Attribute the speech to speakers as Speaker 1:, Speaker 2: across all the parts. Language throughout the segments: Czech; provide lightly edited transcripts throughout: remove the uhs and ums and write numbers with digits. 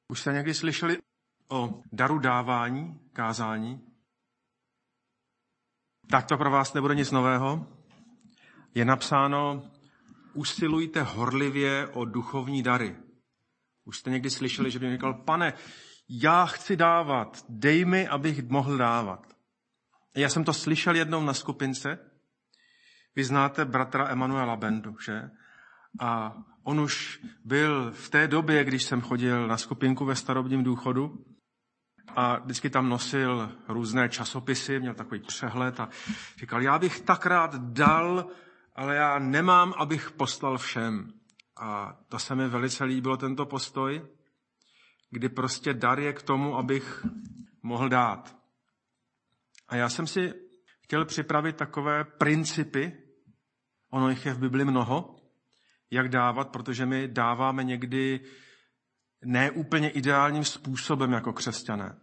Speaker 1: Už jste někdy slyšeli o daru dávání, kázání? Tak to pro vás nebude nic nového. Je napsáno, usilujte horlivě o duchovní dary. Už jste někdy slyšeli, že by mi říkal, Pane, já chci dávat, dej mi, abych mohl dávat. Já jsem to slyšel jednou na skupince. Vy znáte bratra Emanuela Bendu, že? A on už byl v té době, když jsem chodil na skupinku ve starobním důchodu a vždycky tam nosil různé časopisy, měl takový přehled a říkal, já bych tak rád dal, ale já nemám, abych poslal všem. A to se mi velice líbilo, tento postoj, kdy prostě dar je k tomu, abych mohl dát. A já jsem si chtěl připravit takové principy, ono jich je v Bibli mnoho, jak dávat, protože my dáváme někdy neúplně ideálním způsobem jako křesťané.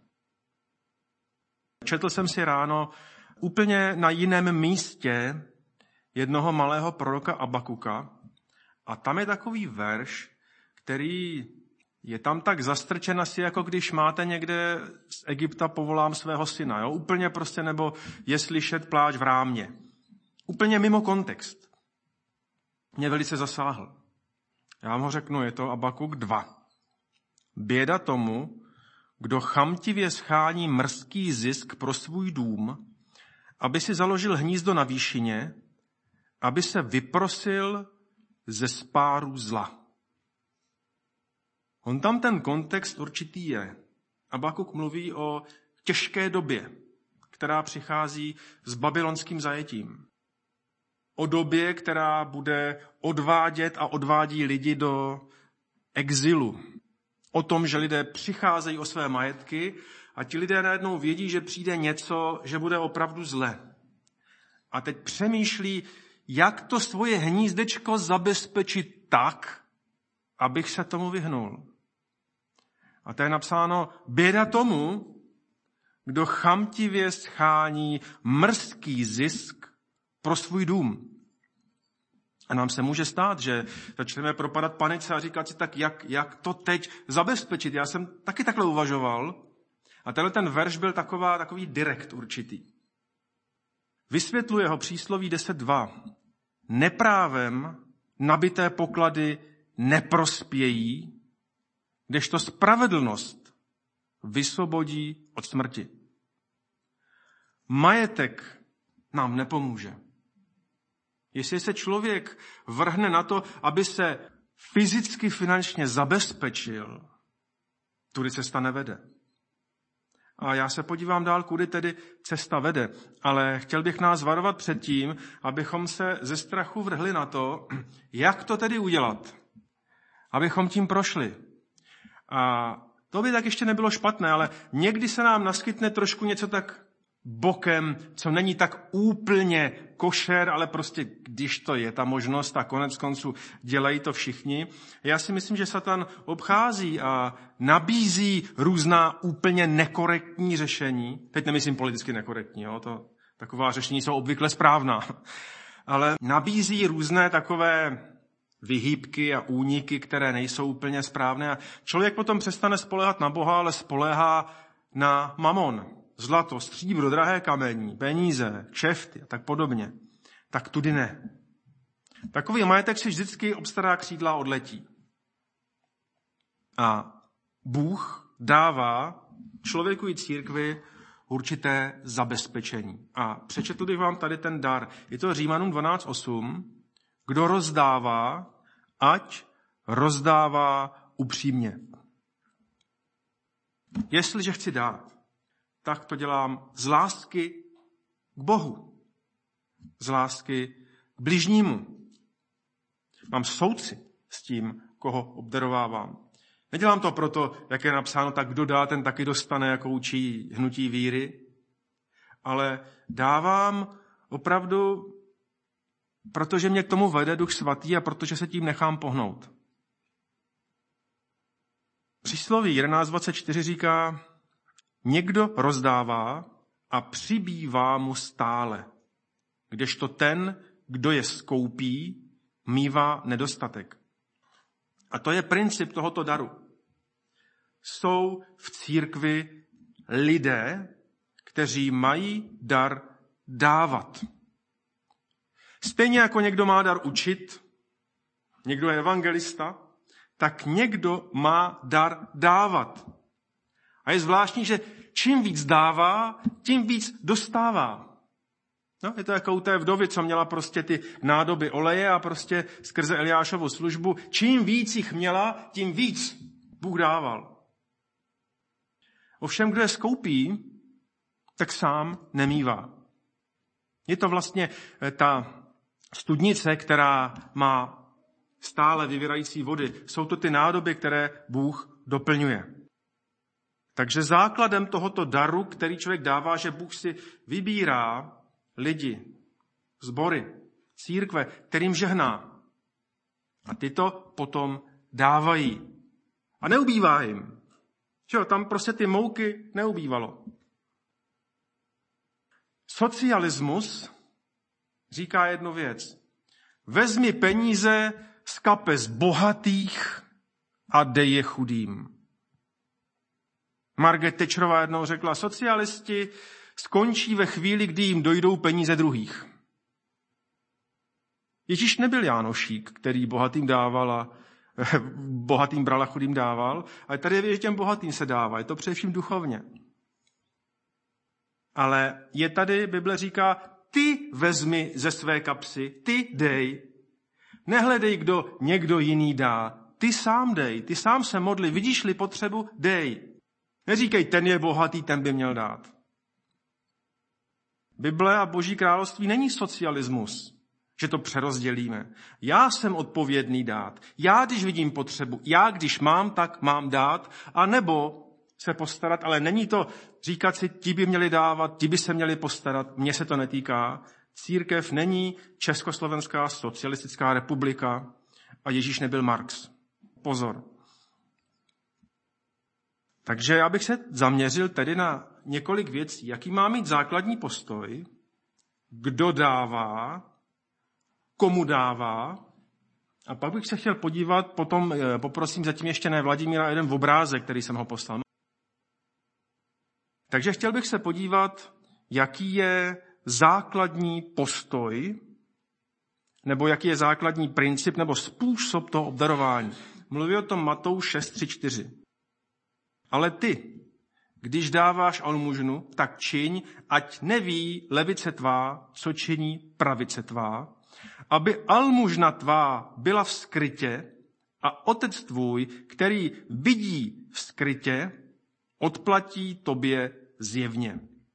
Speaker 1: Četl jsem si ráno úplně na jiném místě jednoho malého proroka Abakuka a tam je takový verš, který je tam tak zastrčen asi, jako když máte někde z Egypta povolám svého syna. Jo? Úplně prostě, nebo je slyšet pláč v rámě. Úplně mimo kontext. Mě velice zasáhl. Já vám ho řeknu, je to Abakuk 2. Běda tomu, kdo chamtivě schání mrzký zisk pro svůj dům, aby si založil hnízdo na výšině, aby se vyprosil ze spáru zla. On tam ten kontext určitý je. Abakuk mluví o těžké době, která přichází s babylonským zajetím. O době, která bude odvádět a odvádí lidi do exilu. O tom, že lidé přicházejí o své majetky a ti lidé najednou vědí, že přijde něco, že bude opravdu zle. A teď přemýšlí, jak to svoje hnízdečko zabezpečit tak, abych se tomu vyhnul. A to je napsáno, běda tomu, kdo chamtivě schání mrzký zisk pro svůj dům. A nám se může stát, že začneme propadat panice a říkat si tak, jak to teď zabezpečit. Já jsem taky takhle uvažoval. A tenhle ten verš byl takový direkt určitý. Vysvětluje ho přísloví 10.2. Neprávem nabité poklady neprospějí, kdežto spravedlnost vysvobodí od smrti. Majetek nám nepomůže. Jestli se člověk vrhne na to, aby se fyzicky, finančně zabezpečil, tudy cesta nevede. A já se podívám dál, kudy tedy cesta vede. Ale chtěl bych nás varovat před tím, abychom se ze strachu vrhli na to, jak to tedy udělat. Abychom tím prošli. A to by tak ještě nebylo špatné, ale někdy se nám naskytne trošku něco tak bokem, co není tak úplně košer, ale prostě když to je ta možnost a konec konců dělají to všichni. Já si myslím, že Satan obchází a nabízí různá úplně nekorektní řešení. Teď nemyslím politicky nekorektní, jo? Taková řešení jsou obvykle správná. Ale nabízí různé takové vyhýbky a úniky, které nejsou úplně správné. A člověk potom přestane spoléhat na Boha, ale spoléhá na mamon. Zlato, stříbro, drahé kamení, peníze, kšefty a tak podobně. Tak tudy ne. Takový majetek si vždycky obstará křídla a odletí. A Bůh dává člověku i církvi určité zabezpečení. A přečetl bych vám tady ten dar. Je to Římanům 12.8. Kdo rozdává, ať rozdává upřímně. Jestliže chci dát, tak to dělám z lásky k Bohu. Z lásky k bližnímu. Mám soucit s tím, koho obdarovávám. Nedělám to proto, jak je napsáno, tak kdo dá, ten taky dostane, jako učí hnutí víry. Ale dávám opravdu, protože mě k tomu vede Duch Svatý a protože se tím nechám pohnout. Přísloví 11.24 říká, někdo rozdává a přibývá mu stále, kdežto ten, kdo je skoupí, mívá nedostatek. A to je princip tohoto daru. jsou v církvi lidé, kteří mají dar dávat. Stejně jako někdo má dar učit, někdo je evangelista, tak někdo má dar dávat. A je zvláštní, že čím víc dává, tím víc dostává. No, je to jako u té vdovy, co měla prostě ty nádoby oleje a prostě skrze Eliášovu službu. Čím víc jich měla, tím víc Bůh dával. Ovšem, kdo je skoupí, tak sám nemívá. Je to vlastně ta studnice, která má stále vyvírající vody. Jsou to ty nádoby, které Bůh doplňuje. Takže základem tohoto daru, který člověk dává, že Bůh si vybírá lidi, sbory, církve, kterým žehná. A ty to potom dávají. A neubývá jim. Čo, tam prostě ty mouky neubývalo. Socialismus říká jednu věc. Vezmi peníze z kapes bohatých a dej je chudým. Margaret Thatcherová jednou řekla, socialisti skončí ve chvíli, kdy jim dojdou peníze druhých. Ježíš nebyl Jánošík, který bohatým dával a bohatým bral a chudým dával, ale tady je, že těm bohatým se dává. Je to především duchovně. Ale je tady, Bible říká, ty vezmi ze své kapsy, ty dej. Nehledej, kdo někdo jiný dá. Ty sám dej, ty sám se modli. Vidíš-li potřebu, dej. Neříkej, ten je bohatý, ten by měl dát. Bible a Boží království není socialismus, že to přerozdělíme. Já jsem odpovědný dát. Já, když vidím potřebu, já, když mám, tak mám dát, a nebo se postarat, ale není to říkat si, ti by měli dávat, ti by se měli postarat, mně se to netýká. Církev není Československá socialistická republika a Ježíš nebyl Marx. Pozor. Takže já bych se zaměřil tedy na několik věcí. Jaký má mít základní postoj, kdo dává, komu dává. A pak bych se chtěl podívat, potom poprosím zatím ještě ne Vladimíra, jeden obrázek, který jsem ho poslal. Takže chtěl bych se podívat, jaký je základní postoj, nebo jaký je základní princip, nebo způsob toho obdarování. Mluví o tom Matouš 6:3-4. Ale ty, když dáváš almužnu, tak čiň, ať neví levice tvá, co činí pravice tvá, aby almužna tvá byla v skrytě a otec tvůj, který vidí v skrytě, odplatí tobě zjevně.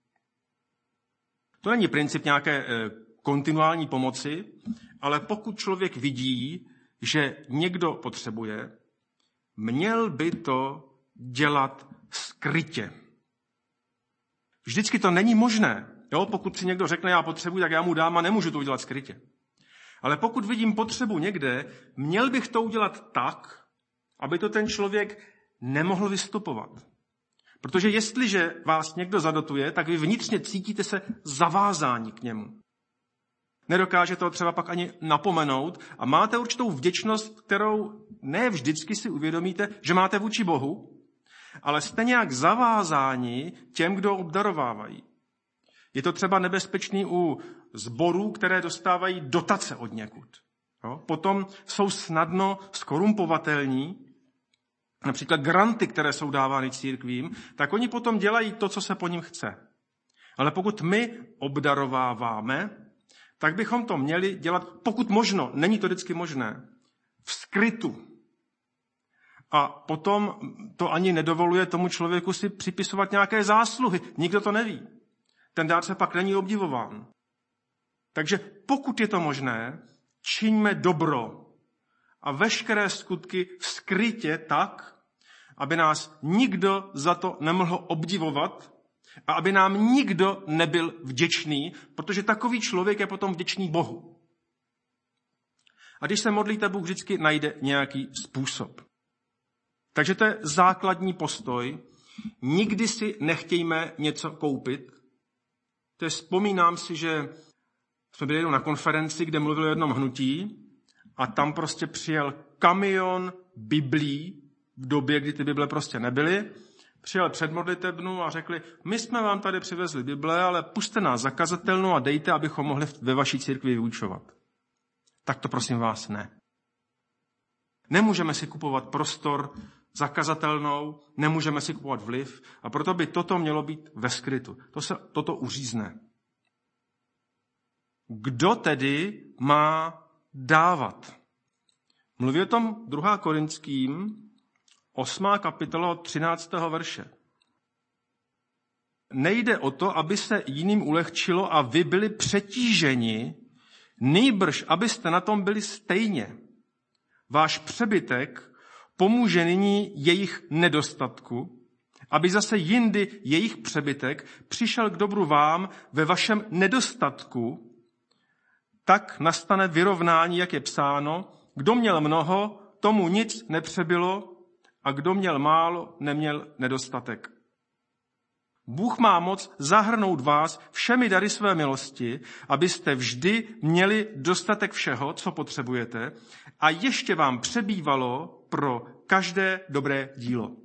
Speaker 1: To není princip nějaké kontinuální pomoci, ale pokud člověk vidí, že někdo potřebuje, měl by to dělat skrytě. Vždycky to není možné. Jo? Pokud si někdo řekne, já potřebuji, tak já mu dám a nemůžu to udělat skrytě. Ale pokud vidím potřebu někde, měl bych to udělat tak, aby to ten člověk nemohl vystupovat. Protože jestliže vás někdo zadotuje, tak vy vnitřně cítíte se zavázáni k němu. Nedokáže to třeba pak ani napomenout a máte určitou vděčnost, kterou ne vždycky si uvědomíte, že máte vůči Bohu, ale jste nějak zavázáni těm, kdo obdarovávají. Je to třeba nebezpečný u sborů, které dostávají dotace od někud. Jo? Potom jsou snadno skorumpovatelní, například granty, které jsou dávány církvím, tak oni potom dělají to, co se po ním chce. Ale pokud my obdarováváme, tak bychom to měli dělat, pokud možno, není to vždycky možné, v skrytu. A potom to ani nedovoluje tomu člověku si připisovat nějaké zásluhy. Nikdo to neví. Ten dárce pak není obdivován. Takže pokud je to možné, čiňme dobro a veškeré skutky v skrytě tak, aby nás nikdo za to nemohl obdivovat a aby nám nikdo nebyl vděčný, protože takový člověk je potom vděčný Bohu. A když se modlíte, Bůh vždycky najde nějaký způsob. Takže to je základní postoj. Nikdy si nechtějme něco koupit. To je, vzpomínám si, že jsme byli na konferenci, kde mluvili o jednom hnutí a tam prostě přijel kamion biblí v době, kdy ty Bible prostě nebyly, přijel před modlitebnu a řekli, my jsme vám tady přivezli Bible, ale pusťte nás za kazatelnu a dejte, abychom mohli ve vaší církvi vyučovat. Tak to prosím vás ne. Nemůžeme si kupovat prostor za kazatelnou, nemůžeme si kupovat vliv a proto by toto mělo být ve skrytu. Toto uřízne. Kdo tedy má dávat? Mluví o tom 2. Korinským, 8. kapitola od 13. verše. Nejde o to, aby se jiným ulehčilo a vy byli přetíženi, nýbrž abyste na tom byli stejně. Váš přebytek pomůže nyní jejich nedostatku, aby zase jindy jejich přebytek přišel k dobru vám ve vašem nedostatku, tak nastane vyrovnání, jak je psáno, kdo měl mnoho, tomu nic nepřebylo a kdo měl málo, neměl nedostatek. Bůh má moc zahrnout vás všemi dary své milosti, abyste vždy měli dostatek všeho, co potřebujete, a ještě vám přebývalo pro každé dobré dílo.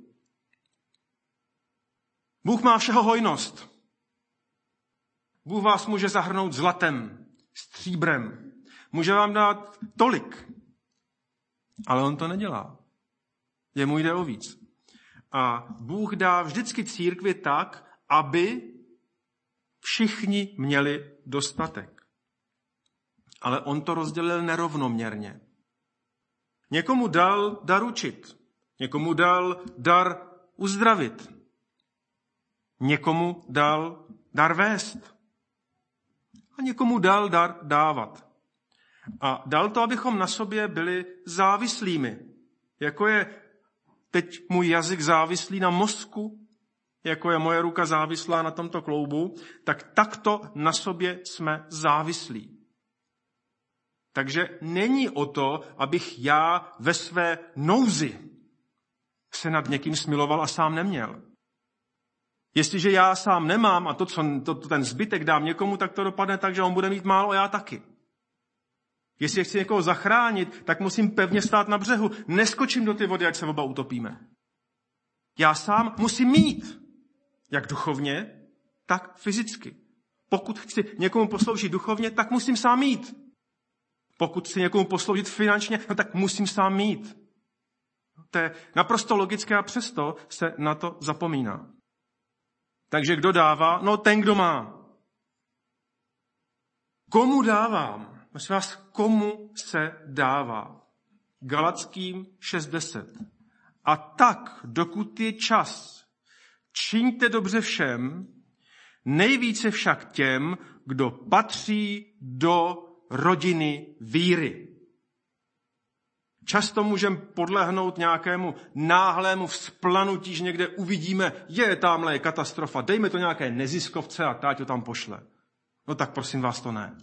Speaker 1: Bůh má všeho hojnost. Bůh vás může zahrnout zlatem, stříbrem. Může vám dát tolik. Ale on to nedělá. Jemu jde o víc. A Bůh dá vždycky církvi tak, aby všichni měli dostatek. Ale on to rozdělil nerovnoměrně. Někomu dal dar učit, někomu dal dar uzdravit, někomu dal dar vést a někomu dal dar dávat. A dal to, abychom na sobě byli závislými. Jako je teď můj jazyk závislý na mozku, jako je moje ruka závislá na tomto kloubu, tak takto na sobě jsme závislí. Takže není o to, abych já ve své nouzi se nad někým smiloval a sám neměl. Jestliže já sám nemám a ten zbytek dám někomu, tak to dopadne tak, že on bude mít málo a já taky. Jestli chci někoho zachránit, tak musím pevně stát na břehu. Neskočím do ty vody, ať se oba utopíme. Já sám musím mít, jak duchovně, tak fyzicky. Pokud chci někomu posloužit duchovně, tak musím sám mít. Pokud chci někomu posloužit finančně, no tak musím sám mít. To je naprosto logické a přesto se na to zapomíná. Takže kdo dává? No ten, kdo má. Komu dávám? Prosím vás, komu se dává? Galackým 6:10. A tak, dokud je čas, čiňte dobře všem, nejvíce však těm, kdo patří do rodiny víry. Často můžeme podlehnout nějakému náhlému vzplanutí, že někde uvidíme, tamhle je katastrofa, dejme to nějaké neziskovce a táť to tam pošle. No tak prosím vás, to ne.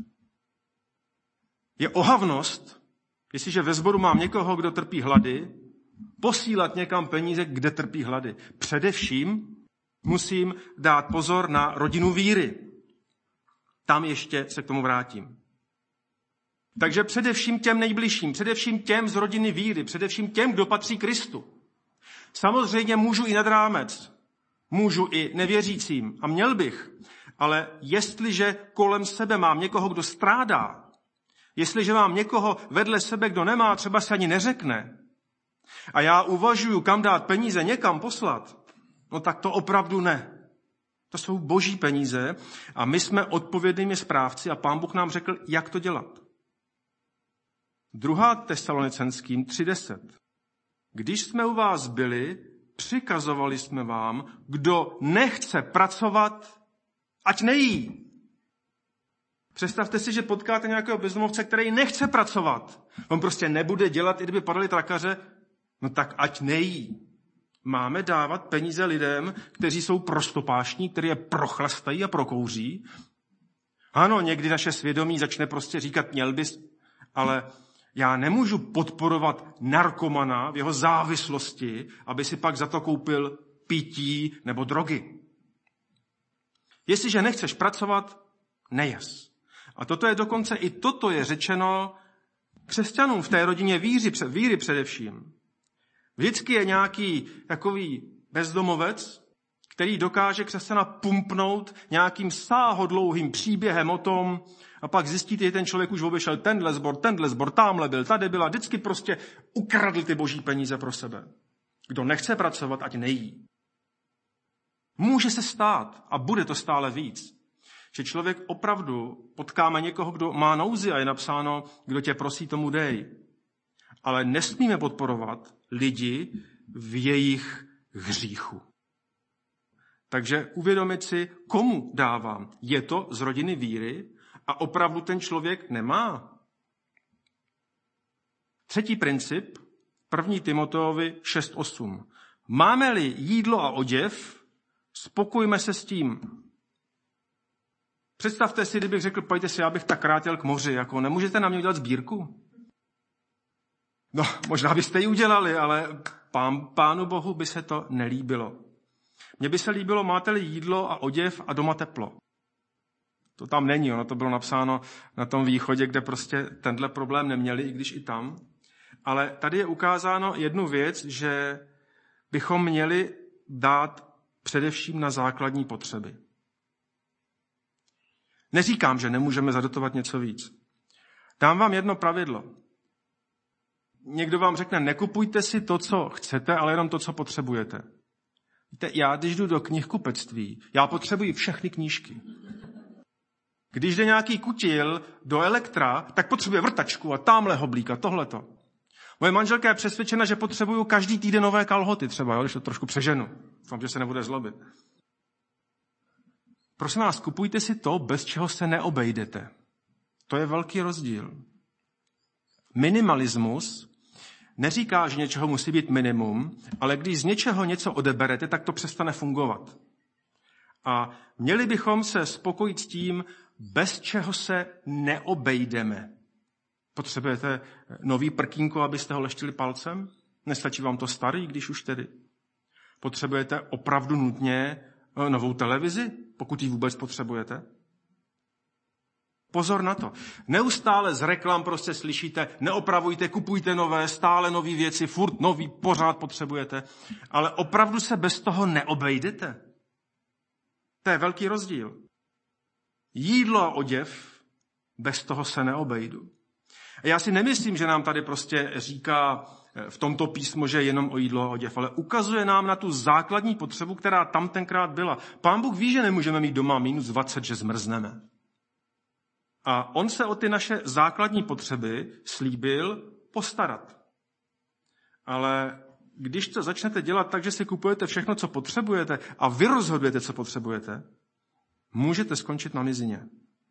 Speaker 1: Je ohavnost, jestliže ve sboru mám někoho, kdo trpí hlady, posílat někam peníze, kde trpí hlady. Především musím dát pozor na rodinu víry. Tam ještě se k tomu vrátím. Takže především těm nejbližším, především těm z rodiny víry, především těm, kdo patří Kristu. Samozřejmě můžu i nad rámec, můžu i nevěřícím a měl bych, ale jestliže kolem sebe mám někoho, kdo strádá, jestliže mám někoho vedle sebe, kdo nemá, třeba se ani neřekne, a já uvažuju, kam dát peníze, někam poslat, no tak to opravdu ne. To jsou boží peníze a my jsme odpovědnými správci a Pán Bůh nám řekl, jak to dělat. 2. Tesalonicenským 3:10. Když jsme u vás byli, přikazovali jsme vám, kdo nechce pracovat, ať nejí. Představte si, že potkáte nějakého bezdomovce, který nechce pracovat. On prostě nebude dělat, i kdyby padaly trakaře, no tak ať nejí. Máme dávat peníze lidem, kteří jsou prostopášní, kteří je prochlastají a prokouří. Ano, někdy naše svědomí začne prostě říkat, měl bys, ale já nemůžu podporovat narkomana v jeho závislosti, aby si pak za to koupil pití nebo drogy. Jestliže nechceš pracovat, nejez. A toto je řečeno křesťanům v té rodině víry především. Vždycky je nějaký takový bezdomovec, který dokáže křesťana pumpnout nějakým sáhodlouhým příběhem o tom, a pak zjistíte, že ten člověk už obešel tenhle sbor, támhle byl, tady byla, vždycky prostě ukradl ty boží peníze pro sebe. Kdo nechce pracovat, ať nejí. Může se stát, a bude to stále víc, že člověk opravdu potkáme někoho, kdo má nouzi a je napsáno, kdo tě prosí, tomu dej. Ale nesmíme podporovat lidi v jejich hříchu. Takže uvědomit si, komu dávám. Je to z rodiny víry a opravdu ten člověk nemá. Třetí princip, 1. Timoteovi 6.8. Máme-li jídlo a oděv, spokojme se s tím. Představte si, kdybych řekl, pojďte si, já bych tak rád jel k moři, jako nemůžete na mě udělat sbírku? No, možná byste ji udělali, ale Pánu Bohu by se to nelíbilo. Mně by se líbilo, máte-li jídlo a oděv a doma teplo. To tam není, ono to bylo napsáno na tom východě, kde prostě tenhle problém neměli, i když i tam. Ale tady je ukázáno jednu věc, že bychom měli dát především na základní potřeby. Neříkám, že nemůžeme zadotovat něco víc. Dám vám jedno pravidlo. Někdo vám řekne, nekupujte si to, co chcete, ale jenom to, co potřebujete. Víte, já, když jdu do knihkupectví, já potřebuji všechny knížky. Když jde nějaký kutil do Elektra, tak potřebuje vrtačku a támhle hoblík a tohleto. Moje manželka je přesvědčena, že potřebuju každý týden nové kalhoty třeba, jo, když to trošku přeženu. Doufám, že se nebude zlobit. Prosím vás, kupujte si to, bez čeho se neobejdete. To je velký rozdíl. Minimalismus neříká, že něčeho musí být minimum, ale když z něčeho něco odeberete, tak to přestane fungovat. A měli bychom se spokojit s tím, bez čeho se neobejdeme. Potřebujete nový prkínko, abyste ho leštili palcem? Nestačí vám to starý, když už tedy? Potřebujete opravdu nutně novou televizi, pokud ji vůbec potřebujete? Pozor na to. Neustále z reklam prostě slyšíte, neopravujte, kupujte nové, stále nové věci, furt nový, pořád potřebujete. Ale opravdu se bez toho neobejdete. To je velký rozdíl. Jídlo a oděv, bez toho se neobejdu. A já si nemyslím, že nám tady prostě říká v tomto písmu, že je jenom o jídlo a oděv, ale ukazuje nám na tu základní potřebu, která tam tenkrát byla. Pán Bůh ví, že nemůžeme mít doma -20, že zmrzneme. A on se o ty naše základní potřeby slíbil postarat. Ale když to začnete dělat tak, že si kupujete všechno, co potřebujete a vy rozhodujete, co potřebujete, můžete skončit na mizině.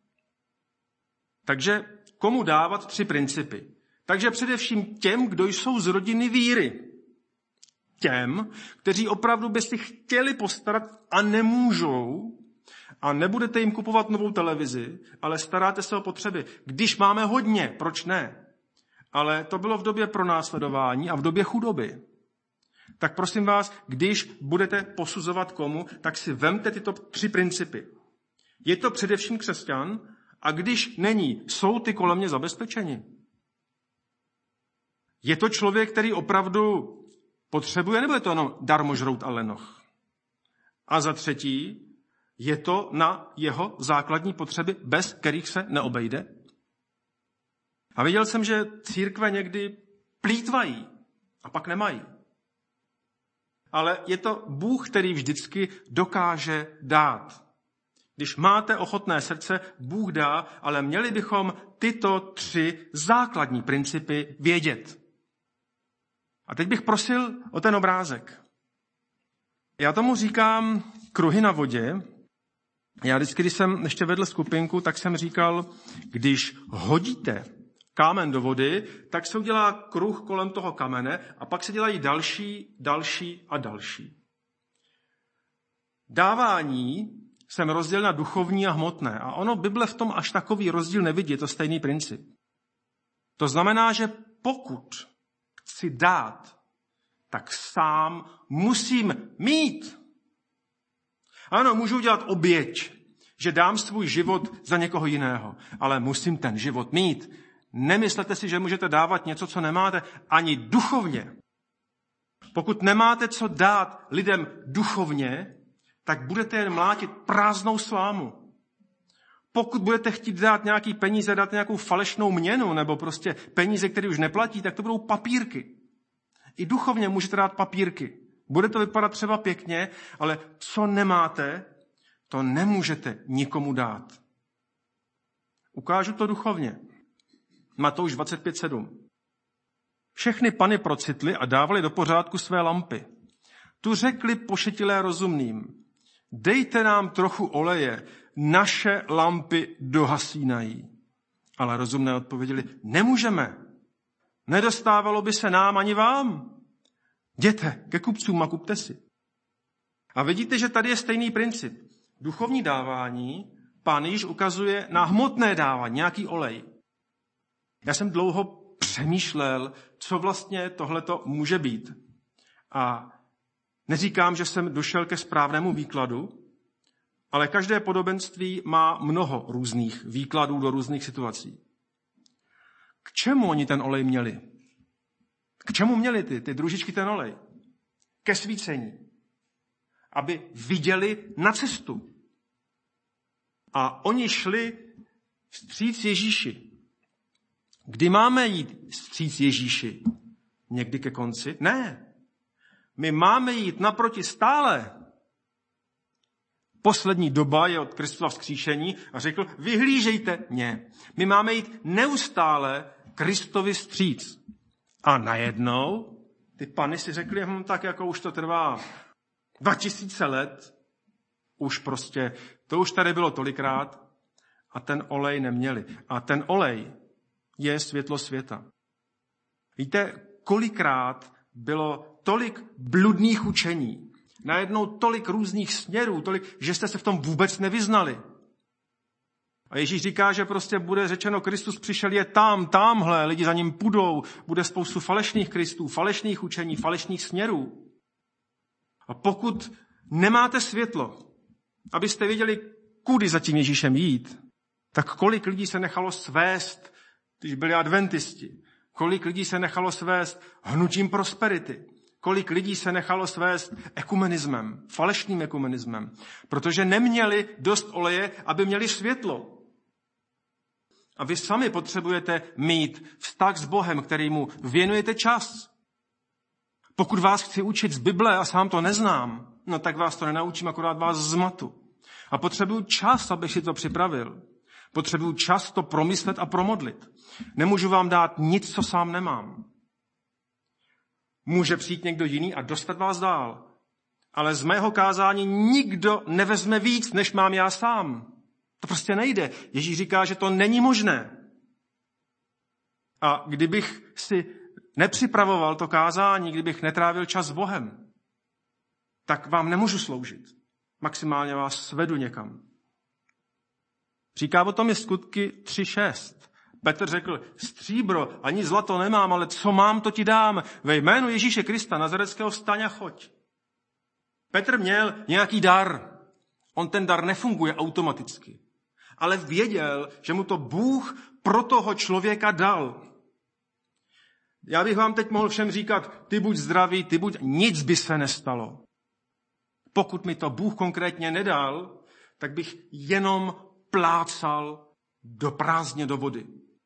Speaker 1: Takže komu dávat 3 principy? Takže především těm, kdo jsou z rodiny víry. Těm, kteří opravdu by si chtěli postarat a nemůžou, a nebudete jim kupovat novou televizi, ale staráte se o potřeby. Když máme hodně, proč ne? Ale to bylo v době pronásledování a v době chudoby. Tak prosím vás, když budete posuzovat komu, tak si vemte tyto 3 principy. Je to především křesťan, a když není, jsou ty kolem mě zabezpečeni. Je to člověk, který opravdu potřebuje, nebo je to jenom darmožrout a lenoch? A za třetí, je to na jeho základní potřeby, bez kterých se neobejde? A viděl jsem, že církve někdy plýtvají a pak nemají. Ale je to Bůh, který vždycky dokáže dát. Když máte ochotné srdce, Bůh dá, ale měli bychom tyto 3 základní principy vědět. A teď bych prosil o ten obrázek. Já tomu říkám kruhy na vodě. Já vždycky, když jsem ještě vedl skupinku, tak jsem říkal, když hodíte kámen do vody, tak se udělá kruh kolem toho kamene a pak se dělají další a další. Dávání jsem rozdělil na duchovní a hmotné. A ono Bible v tom až takový rozdíl nevidí, je to stejný princip. To znamená, že pokud chci dát, tak sám musím mít. Ano, můžu udělat oběť, že dám svůj život za někoho jiného, ale musím ten život mít. Nemyslete si, že můžete dávat něco, co nemáte, ani duchovně. Pokud nemáte co dát lidem duchovně, tak budete jen mlátit prázdnou slámu. Pokud budete chtít dát nějaký peníze, dát nějakou falešnou měnu, nebo prostě peníze, které už neplatí, tak to budou papírky. I duchovně můžete dát papírky. Bude to vypadat třeba pěkně, ale co nemáte, to nemůžete nikomu dát. Ukážu to duchovně. Matouš 25:7. Všechny pany procitly a dávali do pořádku své lampy. Tu řekli pošetilé rozumným: dejte nám trochu oleje, naše lampy dohasínají. Ale rozumné odpověděli: nemůžeme. Nedostávalo by se nám ani vám. Jděte ke kupcům a kupte si. A vidíte, že tady je stejný princip. Duchovní dávání Pán již ukazuje na hmotné dávání, nějaký olej. Já jsem dlouho přemýšlel, co vlastně tohleto může být. A neříkám, že jsem došel ke správnému výkladu, ale každé podobenství má mnoho různých výkladů do různých situací. K čemu oni ten olej měli? K čemu měli ty družičky ten olej? Ke svícení. Aby viděli na cestu. A oni šli vstříc Ježíši. Kdy máme jít vstříc Ježíši? Někdy ke konci? Ne. My máme jít naproti stále. Poslední doba je od Kristova vzkříšení a řekl: vyhlížejte mě. My máme jít neustále Kristovi vstříc. A najednou ty pany si řekli: tak jako už to trvá 2000 let, to už tady bylo tolikrát a ten olej neměli. A ten olej je světlo světa. Víte, kolikrát bylo tolik bludných učení, najednou tolik různých směrů, že jste se v tom vůbec nevyznali. A Ježíš říká, že prostě bude řečeno: Kristus přišel, je tamhle, lidi za ním půjdou, bude spoustu falešných Kristů, falešných učení, falešných směrů. A pokud nemáte světlo, abyste věděli, kudy za tím Ježíšem jít, tak kolik lidí se nechalo svést, když byli adventisti, kolik lidí se nechalo svést hnutím prosperity, kolik lidí se nechalo svést ekumenismem, falešným ekumenismem, protože neměli dost oleje, aby měli světlo. A vy sami potřebujete mít vztah s Bohem, kterému věnujete čas. Pokud vás chci učit z Bible a sám to neznám, no tak vás to nenaučím, akorát vás zmatu. A potřebuju čas, abych si to připravil. Potřebuju čas to promyslet a promodlit. Nemůžu vám dát nic, co sám nemám. Může přijít někdo jiný a dostat vás dál. Ale z mého kázání nikdo nevezme víc, než mám já sám. To prostě nejde. Ježíš říká, že to není možné. A kdybych si nepřipravoval to kázání, kdybych netrávil čas s Bohem, tak vám nemůžu sloužit. Maximálně vás svedu někam. Říká o tom je Skutky 3:6. Petr řekl: stříbro ani zlato nemám, ale co mám, to ti dám. Ve jménu Ježíše Krista Nazareckého vstaň a choď. Petr měl nějaký dar. On ten dar nefunguje automaticky. Ale věděl, že mu to Bůh pro toho člověka dal. Já bych vám teď mohl všem říkat: ty buď zdravý, nic by se nestalo. Pokud mi to Bůh konkrétně nedal, tak bych jenom plácal do prázdně do vody.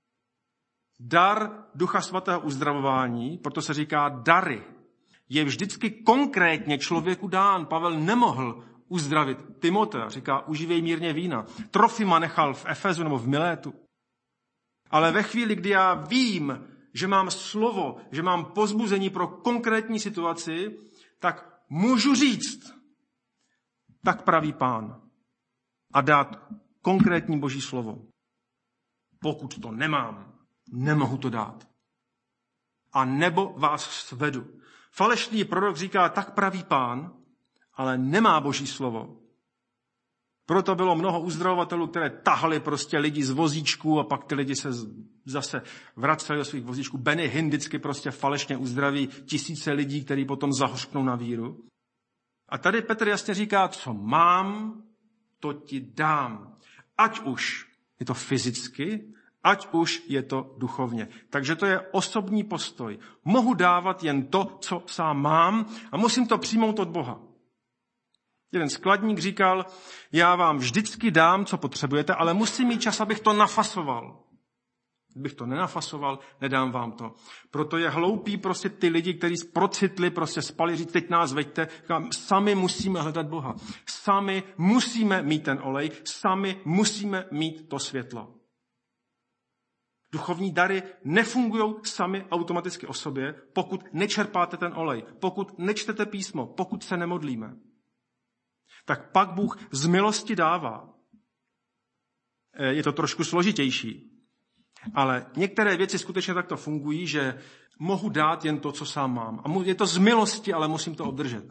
Speaker 1: Dar Ducha Svatého uzdravování, proto se říká dary, je vždycky konkrétně člověku dán. Pavel nemohl uzdravit Timotea, říká: užívej mírně vína. Trofima nechal v Efezu nebo v Milétu. Ale ve chvíli, kdy já vím, že mám slovo, že mám povzbuzení pro konkrétní situaci, tak můžu říct: tak praví Pán. A dát konkrétní Boží slovo. Pokud to nemám, nemohu to dát. A nebo vás svedu. Falešný prorok říká: tak praví Pán, ale nemá Boží slovo. Proto bylo mnoho uzdravovatelů, které tahali prostě lidi z vozíčků a pak ty lidi se zase vraceli do svých vozíčků. Benny Hinn vždycky prostě falešně uzdraví tisíce lidí, kteří potom zahořknou na víru. A tady Petr jasně říká: co mám, to ti dám. Ať už je to fyzicky, ať už je to duchovně. Takže to je osobní postoj. Mohu dávat jen to, co sám mám a musím to přijmout od Boha. Jeden skladník říkal, já vám vždycky dám, co potřebujete, ale musím mít čas, abych to nafasoval. Kdybych to nenafasoval, nedám vám to. Proto je hloupý prostě ty lidi, kteří procitli, prostě spali, říct, teď nás veďte. Sami musíme hledat Boha. Sami musíme mít ten olej, sami musíme mít to světlo. Duchovní dary nefungují sami automaticky o sobě, pokud nečerpáte ten olej, pokud nečtete písmo, pokud se nemodlíme. Tak pak Bůh z milosti dává. Je to trošku složitější. Ale některé věci skutečně takto fungují, že mohu dát jen to, co sám mám. A je to z milosti, ale musím to obdržet.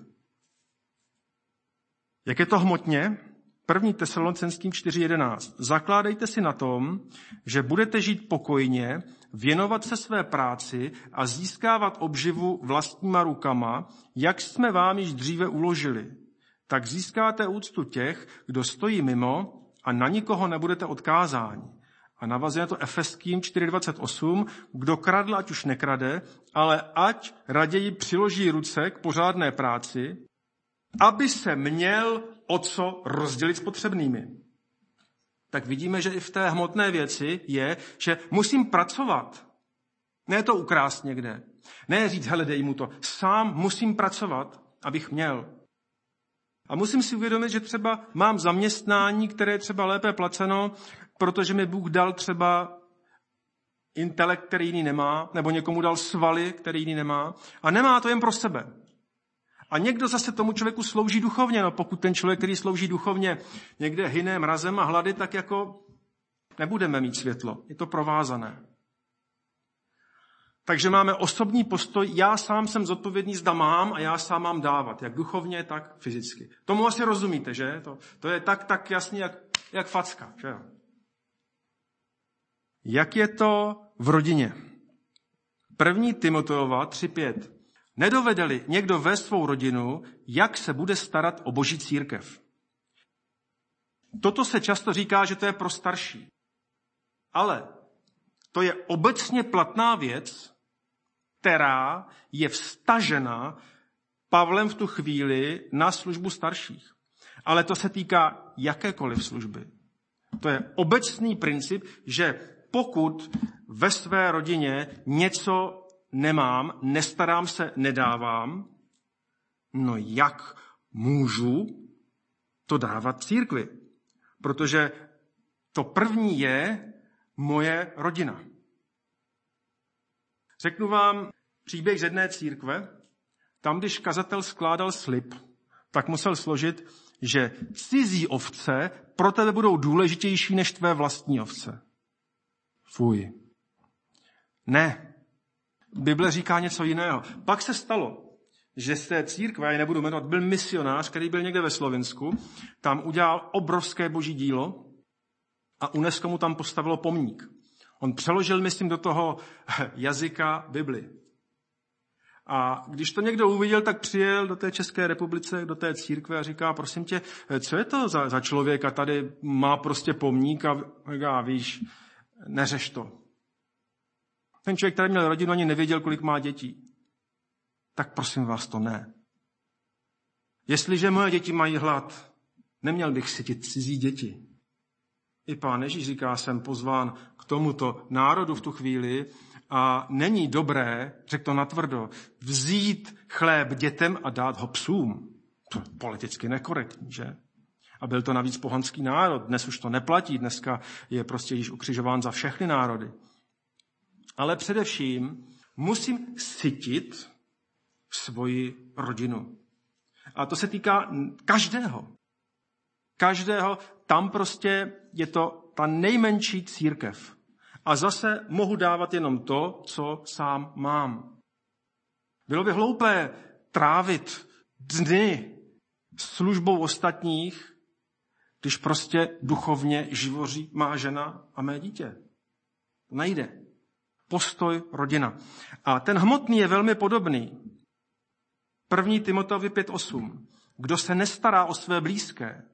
Speaker 1: Jak je to hmotně? 1. Tesalonickým 4.11. Zakládejte si na tom, že budete žít pokojně, věnovat se své práci a získávat obživu vlastníma rukama, jak jsme vám již dříve uložili. Tak získáte úctu těch, kdo stojí mimo a na nikoho nebudete odkázáni. A navazuje to Efeským 4.28, kdo kradl, ať už nekrade, ale ať raději přiloží ruce k pořádné práci, aby se měl o co rozdělit s potřebnými. Tak vidíme, že i v té hmotné věci je, že musím pracovat. Ne to ukrást někde. Ne říct, hele, dej mu to. Sám musím pracovat, abych měl. A musím si uvědomit, že třeba mám zaměstnání, které je třeba lépe placeno, protože mi Bůh dal třeba intelekt, který jiný nemá, nebo někomu dal svaly, který jiný nemá. A nemá to jen pro sebe. A někdo zase tomu člověku slouží duchovně. No pokud ten člověk, který slouží duchovně, někde hyne mrazem a hlady, tak jako nebudeme mít světlo. Je to provázané. Takže máme osobní postoj, já sám jsem zodpovědný, zda mám a já sám mám dávat, jak duchovně, tak fyzicky. Tomu asi rozumíte, že? To je tak jasný, jak facka, že jo? Jak je to v rodině? 1. Timotejova 3.5. Nedovede-li někdo vést svou rodinu, jak se bude starat o Boží církev? Toto se často říká, že to je pro starší. Ale to je obecně platná věc, která je vztažena Pavlem v tu chvíli na službu starších. Ale to se týká jakékoliv služby. To je obecný princip, že pokud ve své rodině něco nemám, nestarám se, nedávám, no jak můžu to dávat církvi? Protože to první je moje rodina. Řeknu vám příběh z jedné církve. Tam, když kazatel skládal slib, tak musel složit, že cizí ovce pro tebe budou důležitější než tvé vlastní ovce. Fuj. Ne. Bible říká něco jiného. Pak se stalo, že z té církve, já ji nebudu jmenovat, byl misionář, který byl někde ve Slovinsku, tam udělal obrovské boží dílo a UNESCO mu tam postavilo pomník. On přeložil, myslím, do toho jazyka Bibli. A když to někdo uviděl, tak přijel do té České republice, do té církve a říká, prosím tě, co je to za člověka, tady má prostě pomník a víš, neřeš to. Ten člověk, který měl rodinu, ani nevěděl, kolik má dětí. Tak prosím vás, to ne. Jestliže moje děti mají hlad, neměl bych sytit cizí děti. I Pán Ježíš říká, jsem pozván k tomuto národu v tu chvíli a není dobré, řekl to natvrdo, vzít chléb dětem a dát ho psům. To je politicky nekorektní, že? A byl to navíc pohanský národ. Dnes už to neplatí, dneska je prostě Ježíš ukřižován za všechny národy. Ale především musím sytit svoji rodinu. A to se týká každého. Každého, tam prostě je to ta nejmenší církev. A zase mohu dávat jenom to, co sám mám. Bylo by hloupé trávit dny službou ostatních, když prostě duchovně živoří má žena a mé dítě. To nejde. Postoj rodina. A ten hmotný je velmi podobný. 1. Timotejovi 5.8. Kdo se nestará o své blízké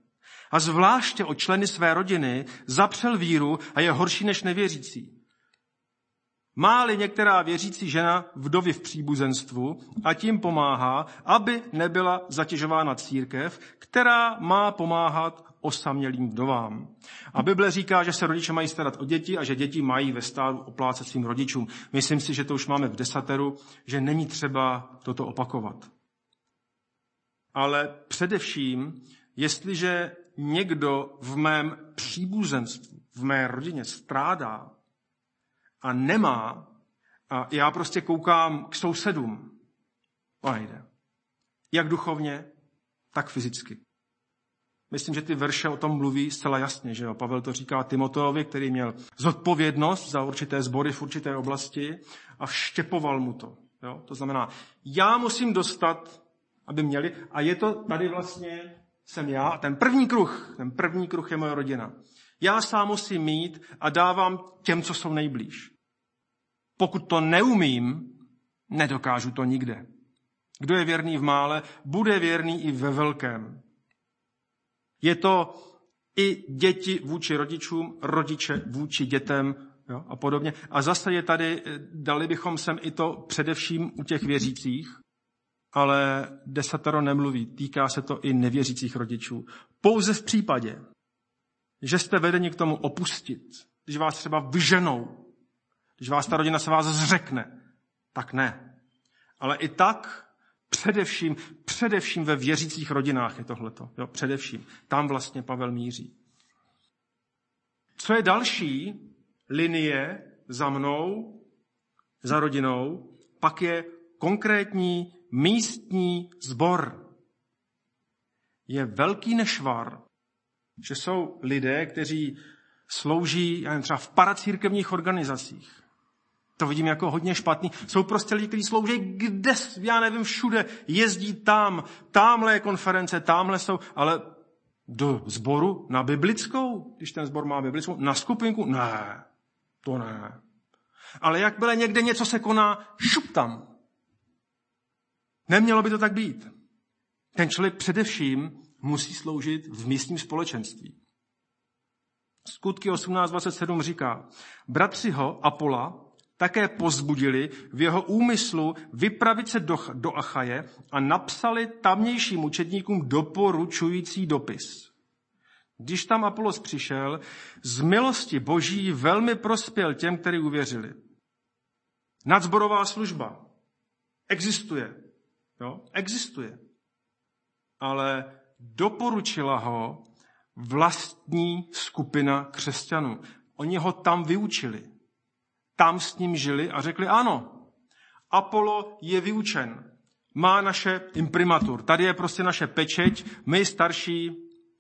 Speaker 1: a zvláště o členy své rodiny zapřel víru a je horší než nevěřící. Má-li některá věřící žena vdovy v příbuzenstvu a tím pomáhá, aby nebyla zatěžována církev, která má pomáhat osamělým vdovám. A Bible říká, že se rodiče mají starat o děti a že děti mají ve stádu oplácet svým rodičům. Myslím si, že to už máme v desateru, že není třeba toto opakovat. Ale především, jestliže někdo v mém příbuzenstvu, v mé rodině strádá a nemá, a já prostě koukám k sousedům, to nejde. Jak duchovně, tak fyzicky. Myslím, že ty verše o tom mluví zcela jasně, že jo? Pavel to říká Timoteovi, který měl zodpovědnost za určité sbory v určité oblasti a vštěpoval mu to. Jo? To znamená, já musím dostat, aby měli, a je to tady vlastně, jsem já, ten první kruh je moje rodina. Já sám musím mít a dávám těm, co jsou nejblíž. Pokud to neumím, nedokážu to nikde. Kdo je věrný v mále, bude věrný i ve velkém. Je to i děti vůči rodičům, rodiče vůči dětem, jo, a podobně. A zase je tady, dali bychom sem i to především u těch věřících, ale desatero nemluví, týká se to i nevěřících rodičů. Pouze v případě, že jste vedeni k tomu opustit, když vás třeba vyženou, když vás ta rodina se vás zřekne, tak ne. Ale i tak především ve věřících rodinách je tohleto. Jo, především. Tam vlastně Pavel míří. Co je další linie za mnou, za rodinou, pak je konkrétní místní sbor. Je velký nešvar, že jsou lidé, kteří slouží třeba v paracírkevních organizacích. To vidím jako hodně špatný. Jsou prostě lidi, kteří slouží kde, já nevím, všude, jezdí tam, tamhle je konference, tamhle jsou, ale do sboru na biblickou, když ten sbor má biblickou, na skupinku, ne, to ne. Ale jakmile někde něco se koná, šup tam. Nemělo by to tak být. Ten člověk především musí sloužit v místním společenství. Skutky 18:27 říká, bratři ho, Apola, také pozbudili v jeho úmyslu vypravit se do Achaje a napsali tamnějším učedníkům doporučující dopis. Když tam Apolos přišel, z milosti Boží velmi prospěl těm, kteří uvěřili. Nadzborová služba existuje. Jo? Existuje. Ale doporučila ho vlastní skupina křesťanů. Oni ho tam vyučili. Tam s ním žili a řekli ano, Apollo je vyučen, má naše imprimatur, tady je prostě naše pečeť, my starší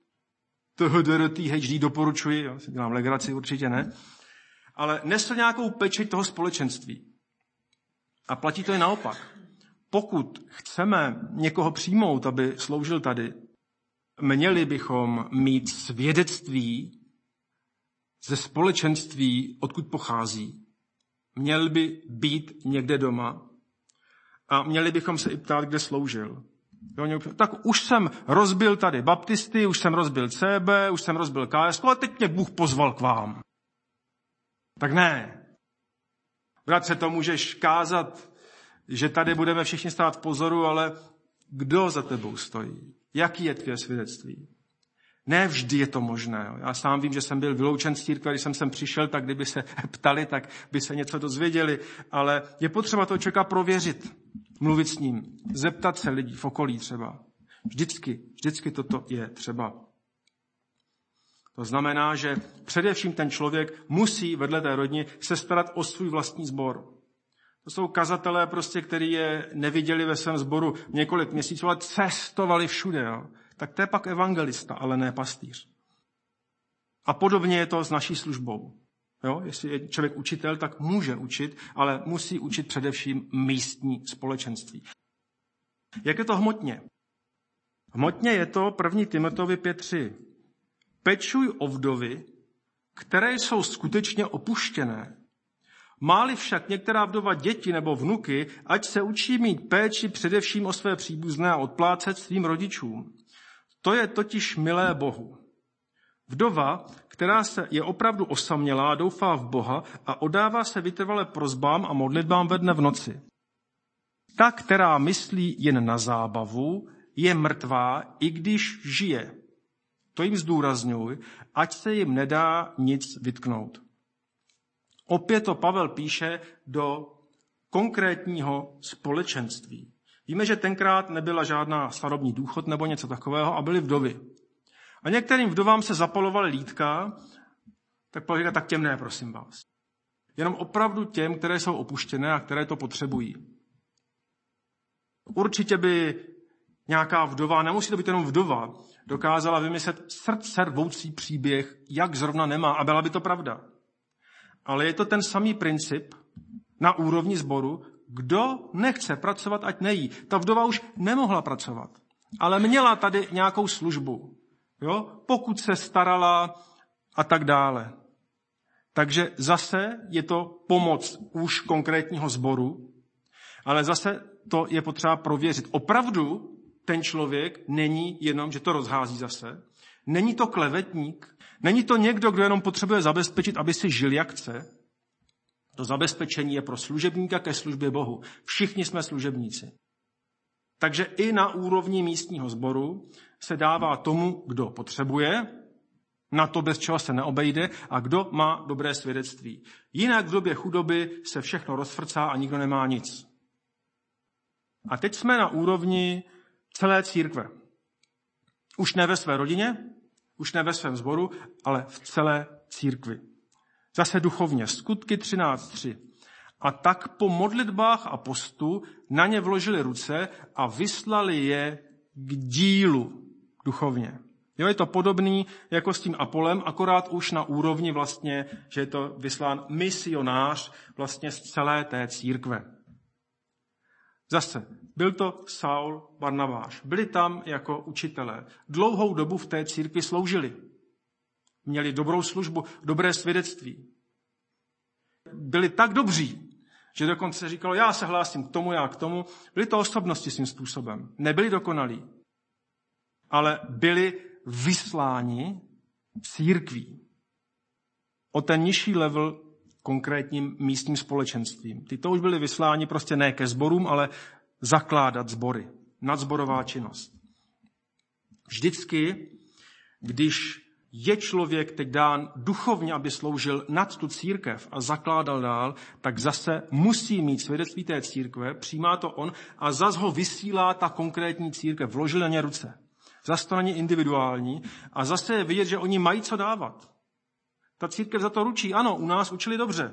Speaker 1: THD doporučuji, jo, si dělám legraci, určitě ne, ale nesl nějakou pečeť toho společenství. A platí to i naopak. Pokud chceme někoho přijmout, aby sloužil tady, měli bychom mít svědectví ze společenství, odkud pochází. Měl by být někde doma a měli bychom se i ptát, kde sloužil. Jo, tak už jsem rozbil tady baptisty, už jsem rozbil CB, už jsem rozbil KS, ale teď mě Bůh pozval k vám. Tak ne. Bratře, to můžeš kázat, že tady budeme všichni stát v pozoru, ale kdo za tebou stojí? Jaký je tvé svědectví? Ne vždy je to možné. Já sám vím, že jsem byl vyloučen z církve, když jsem sem přišel, tak kdyby se ptali, tak by se něco dozvěděli. Ale je potřeba toho člověka prověřit, mluvit s ním, zeptat se lidí v okolí třeba. Vždycky toto je třeba. To znamená, že především ten člověk musí vedle té rodiny se starat o svůj vlastní sbor. To jsou kazatelé, prostě, kteří je neviděli ve svém sboru několik měsíců, ale cestovali všude. Jo? Tak to je pak evangelista, ale ne pastýř. A podobně je to s naší službou. Jo? Jestli je člověk učitel, tak může učit, ale musí učit především místní společenství. Jak je to hmotně? Hmotně je to 1. Timoteovi 5:3. Pečuj o vdovy, které jsou skutečně opuštěné. Má-li však některá vdova děti nebo vnuky, ať se učí mít péči především o své příbuzné a odplácet svým rodičům. To je totiž milé Bohu. Vdova, která je opravdu osamělá, doufá v Boha a oddává se vytrvale prosbám a modlitbám ve dne v noci. Ta, která myslí jen na zábavu, je mrtvá, i když žije. To jim zdůrazňuj, ať se jim nedá nic vytknout. Opět to Pavel píše do konkrétního společenství. Víme, že tenkrát nebyla žádná starobní důchod nebo něco takového a byly vdovy. A některým vdovám se zapalovaly lítka, tak Pavel říká, tak těm ne, prosím vás. Jenom opravdu těm, které jsou opuštěné a které to potřebují. Určitě by nějaká vdova, nemusí to být jenom vdova, dokázala vymyslet srdce rvoucí příběh, jak zrovna nemá, a byla by to pravda. Ale je to ten samý princip na úrovni sboru, kdo nechce pracovat, ať nejí. Ta vdova už nemohla pracovat, ale měla tady nějakou službu, jo? Pokud se starala a tak dále. Takže zase je to pomoc už konkrétního sboru, ale zase to je potřeba prověřit. Opravdu ten člověk není jenom, že to rozhází zase, není to klevetník, není to někdo, kdo jenom potřebuje zabezpečit, aby si žil jak chce. To zabezpečení je pro služebníka ke službě Bohu. Všichni jsme služebníci. Takže i na úrovni místního sboru se dává tomu, kdo potřebuje, na to, bez čeho se neobejde, a kdo má dobré svědectví. Jinak v době chudoby se všechno rozfrcá a nikdo nemá nic. A teď jsme na úrovni celé církve. Už ne ve své rodině, už ne ve svém sboru, ale v celé církvi. Zase duchovně. Skutky 13.3. A tak po modlitbách a postu na ně vložili ruce a vyslali je k dílu duchovně. Jo, je to podobný jako s tím Apolem, akorát už na úrovni vlastně, že je to vyslán misionář vlastně z celé té církve. Zase, byl to Saul, Barnabáš. Byli tam jako učitelé. Dlouhou dobu v té církvi sloužili. Měli dobrou službu, dobré svědectví. Byli tak dobří, že dokonce se říkalo, já se hlásím k tomu, já k tomu. Byli to osobnosti svým způsobem. Nebyli dokonalí, ale byli vysláni církví o ten nižší level konkrétním místním společenstvím. Tyto už byli vysláni prostě ne ke sborům, ale zakládat sbory. Nadzborová činnost. Vždycky, když je člověk teď dán duchovně, aby sloužil nad tu církev a zakládal dál, tak zase musí mít svědectví té církve, přijímá to on a zase ho vysílá ta konkrétní církev, vložil na ně ruce. Zase to není individuální a zase je vidět, že oni mají co dávat. Ta církev za to ručí. Ano, u nás učili dobře.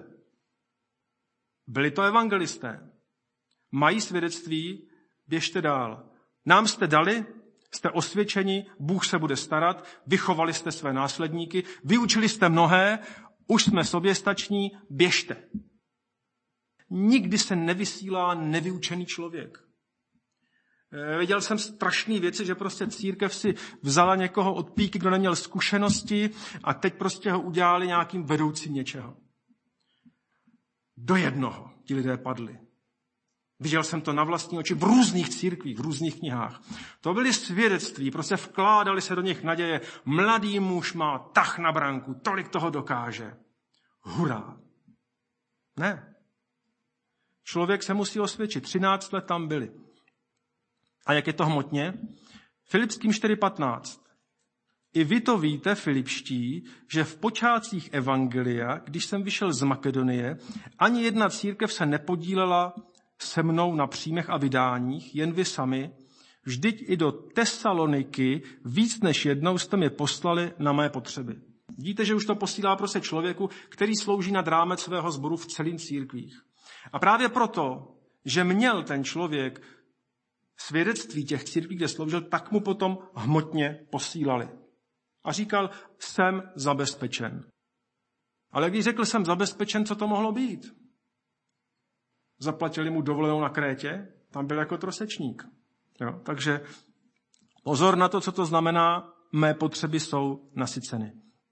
Speaker 1: Byli to evangelisté. Mají svědectví, běžte dál. Nám jste dali, jste osvědčeni, Bůh se bude starat, vychovali jste své následníky, vyučili jste mnohé, už jsme soběstační, běžte. Nikdy se nevysílá nevyučený člověk. Viděl jsem strašné věci, že prostě církev si vzala někoho od píky, kdo neměl zkušenosti a teď prostě ho udělali nějakým vedoucím něčeho. Do jednoho ti lidé padli. Viděl jsem to na vlastní oči v různých církvích, v různých knihách. To byly svědectví, prostě vkládali se do nich naděje. Mladý muž má tah na branku, tolik toho dokáže. Hurá. Ne. Člověk se musí osvědčit. 13 let tam byli. A jak je to hmotně? Filipským 4.15. I vy to víte, Filipští, že v počátcích evangelia, když jsem vyšel z Makedonie, ani jedna církev se nepodílela se mnou na příjmech a vydáních, jen vy sami. Vždyť i do Tesaloniky víc než jednou jste mě poslali na mé potřeby. Vidíte, že už to posílá prostě člověku, který slouží nad rámec svého sboru v celých církvích. A právě proto, že měl ten člověk svědectví těch církví, kde sloužil, tak mu potom hmotně posílali. A říkal, jsem zabezpečen. Ale když řekl, jsem zabezpečen, co to mohlo být? Zaplatili mu dovolenou na Krétě, tam byl jako trosečník. Jo? Takže pozor na to, co to znamená, mé potřeby jsou nasyceny.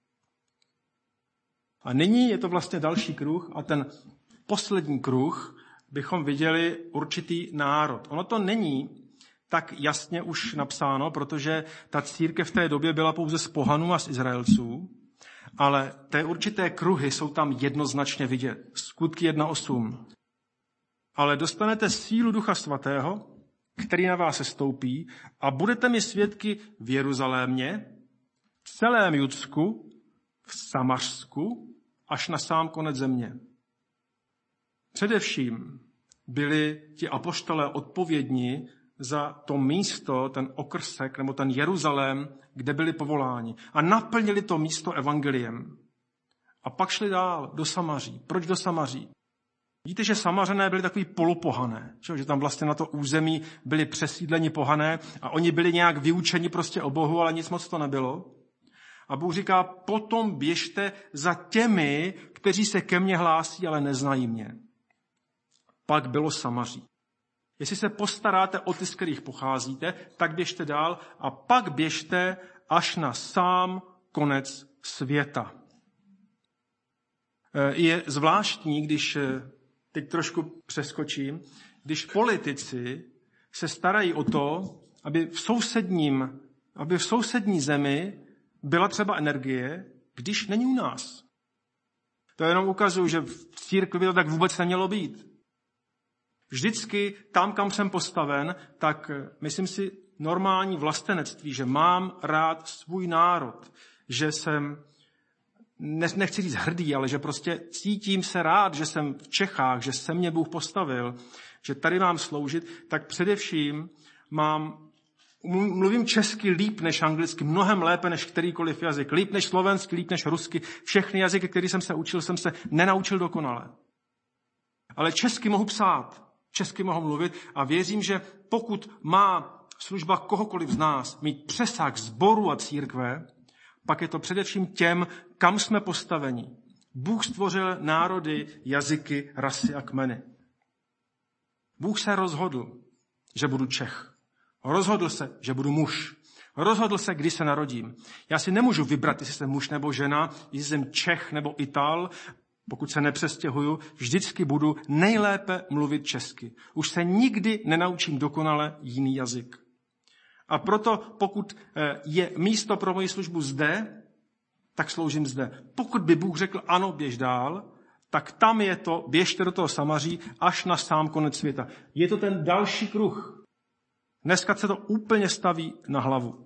Speaker 1: A nyní je to vlastně další kruh a ten poslední kruh bychom viděli určitý národ. Ono to není tak jasně už napsáno, protože ta církev v té době byla pouze z pohanů a z Izraelců, ale té určité kruhy jsou tam jednoznačně vidět. Skutky 1.8. Ale dostanete sílu Ducha Svatého, který na vás sestoupí, a budete mi svědky v Jeruzalémě, v celém Judsku, v Samařsku, až na sám konec země. Především byli ti apoštolé odpovědní za to místo, ten okrsek nebo ten Jeruzalém, kde byli povoláni. A naplnili to místo evangeliem. A pak šli dál do Samaří. Proč do Samaří? Víte, že Samařané byli takový polopohané, že tam vlastně na to území byli přesídleni pohané a oni byli nějak vyučeni prostě o Bohu, ale nic moc to nebylo. A Bůh říká, potom běžte za těmi, kteří se ke mně hlásí, ale neznají mě. Pak bylo Samaří. Jestli se postaráte o ty, z kterých pocházíte, tak běžte dál a pak běžte až na sám konec světa. Je zvláštní, když teď trošku přeskočím, když politici se starají o to, aby v sousední zemi byla třeba energie, když není u nás. To jenom ukazuje, že v církvi to tak vůbec nemělo být. Vždycky tam, kam jsem postaven, tak myslím si normální vlastenectví, že mám rád svůj národ, že jsem, nechci říct hrdý, ale že prostě cítím se rád, že jsem v Čechách, že se mě Bůh postavil, že tady mám sloužit, tak především mluvím česky líp než anglicky, mnohem lépe než kterýkoliv jazyk, líp než slovensky, líp než rusky. Všechny jazyky, které jsem se učil, jsem se nenaučil dokonale. Ale česky mohu psát, česky mohu mluvit a věřím, že pokud má služba kohokoliv z nás mít přesah sboru a církve, pak je to především těm, kam jsme postaveni. Bůh stvořil národy, jazyky, rasy a kmeny. Bůh se rozhodl, že budu Čech. Rozhodl se, že budu muž. Rozhodl se, kdy se narodím. Já si nemůžu vybrat, jestli jsem muž nebo žena, jestli jsem Čech nebo Ital. Pokud se nepřestěhuju, vždycky budu nejlépe mluvit česky. Už se nikdy nenaučím dokonale jiný jazyk. A proto, pokud je místo pro moji službu zde, tak sloužím zde. Pokud by Bůh řekl, ano, běž dál, tak tam je to, běžte do toho Samaří, až na sám konec světa. Je to ten další kruh. Dneska se to úplně staví na hlavu.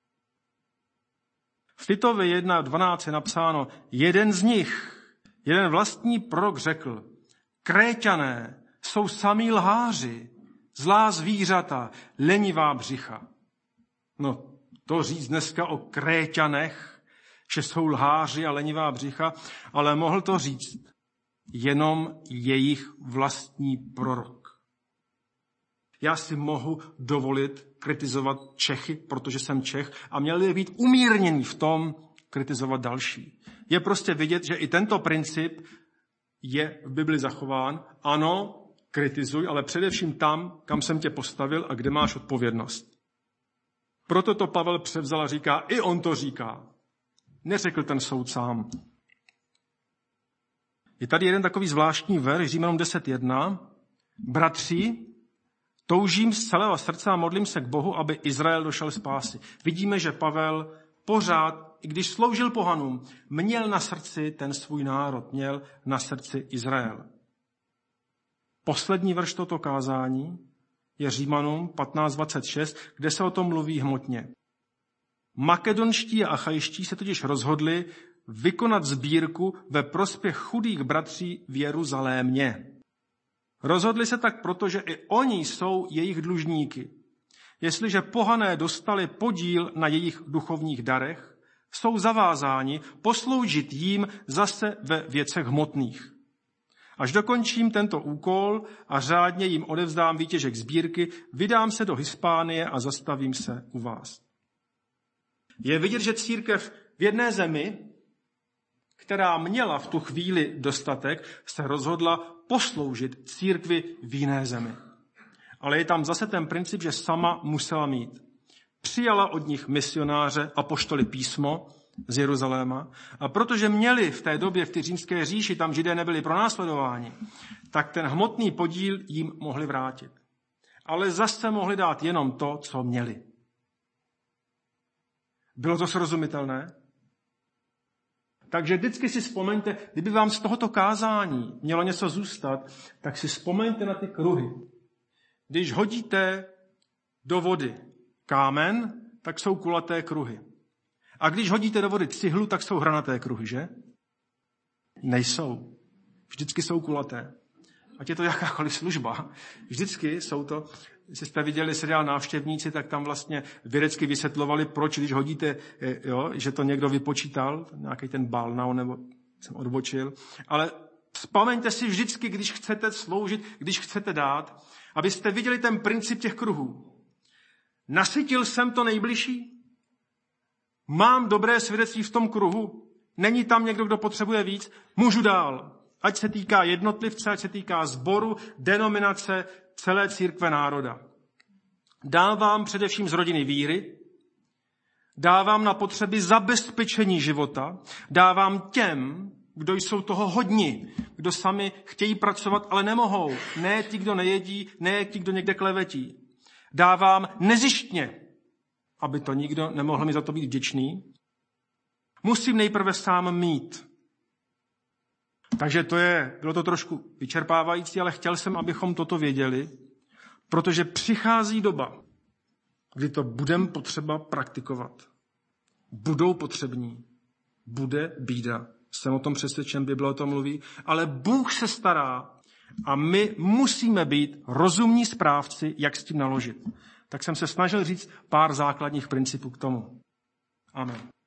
Speaker 1: V Titovi 1.12 je napsáno, jeden vlastní prorok řekl, Kréťané jsou samí lháři, zlá zvířata, lenivá břicha. No, to říct dneska o Kréťanech, že jsou lháři a lenivá břicha, ale mohl to říct jenom jejich vlastní prorok. Já si mohu dovolit kritizovat Čechy, protože jsem Čech a měl by být umírněný v tom kritizovat další. Je prostě vidět, že i tento princip je v Bibli zachován. Ano, kritizuj, ale především tam, kam jsem tě postavil a kde máš odpovědnost. Proto to Pavel převzal a říká, i on to říká. Neřekl ten soud sám. Je tady jeden takový zvláštní verš, Římanům 10.1. Bratři, toužím z celého srdce a modlím se k Bohu, aby Izrael došel spásy. Vidíme, že Pavel pořád, i když sloužil pohanům, měl na srdci ten svůj národ, měl na srdci Izrael. Poslední verš tohoto kázání je Římanům 15.26, kde se o tom mluví hmotně. Makedonští a achajští se totiž rozhodli vykonat sbírku ve prospěch chudých bratří v Jeruzalémě. Rozhodli se tak proto, že i oni jsou jejich dlužníky. Jestliže pohané dostali podíl na jejich duchovních darech, jsou zavázáni posloužit jim zase ve věcech hmotných. Až dokončím tento úkol a řádně jim odevzdám výtěžek sbírky, vydám se do Hispánie a zastavím se u vás. Je vidět, že církev v jedné zemi, která měla v tu chvíli dostatek, se rozhodla posloužit církvi v jiné zemi. Ale je tam zase ten princip, že sama musela mít. Přijala od nich misionáře apoštoly písmo z Jeruzaléma a protože měli v té době v té římské říši, tam Židé nebyli pronásledováni, tak ten hmotný podíl jim mohli vrátit. ale zase mohli dát jenom to, co měli. Bylo to srozumitelné? Takže vždycky si vzpomeňte, kdyby vám z tohoto kázání mělo něco zůstat, tak si vzpomeňte na ty kruhy. Když hodíte do vody kámen, tak jsou kulaté kruhy. A když hodíte do vody cihlu, tak jsou hranaté kruhy, že? Nejsou. Vždycky jsou kulaté. Ať je to jakákoliv služba. Vždycky jsou to, jestli jste viděli seriál Návštěvníci, tak tam vlastně vědecky vysvětlovali, proč, když hodíte, že to někdo vypočítal, nějaký ten Balnau, nebo jsem odbočil. Ale vzpomeňte si vždycky, když chcete sloužit, když chcete dát, abyste viděli ten princip těch kruhů. Nasytil jsem to nejbližší? Mám dobré svědectví v tom kruhu? Není tam někdo, kdo potřebuje víc? Můžu dál. Ať se týká jednotlivce, ať se týká sboru, denominace, celé církve národa. Dávám především z rodiny víry, dávám na potřeby zabezpečení života, dávám těm, kdo jsou toho hodni, kdo sami chtějí pracovat, ale nemohou. Ne ti, kdo nejedí, ne ti, kdo někde klevetí. Dávám nezištně, aby to nikdo nemohl mi za to být vděčný. Musím nejprve sám mít. Takže bylo to trošku vyčerpávající, ale chtěl jsem, abychom toto věděli, protože přichází doba, kdy to budeme potřeba praktikovat. Budou potřební. Bude bída. Jsem o tom přesvědčen, Bible o tom mluví, ale Bůh se stará a my musíme být rozumní správci, jak s tím naložit. Tak jsem se snažil říct pár základních principů k tomu. Amen.